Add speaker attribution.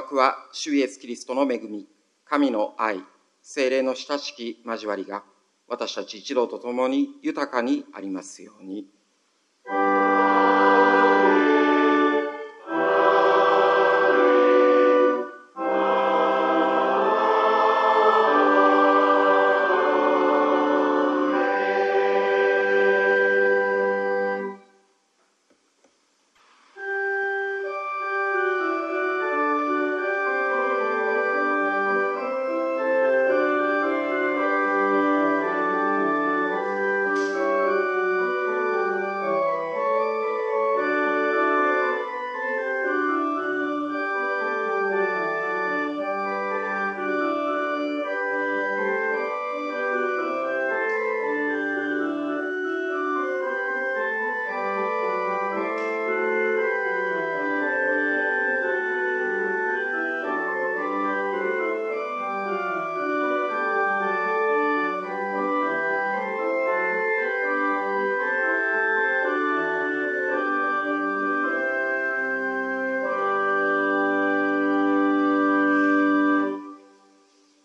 Speaker 1: くは主イエスキリストの恵み、神の愛、聖霊の親しき交わりが私たち一同と共に豊かにありますように。